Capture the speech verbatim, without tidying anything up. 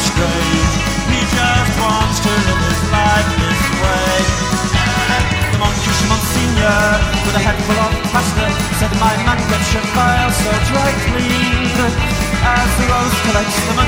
strange. He just wants to live his life this way. The monkish Monsignor, with a head full of pasta, said my man gets your file so dry clean. As the rose collects the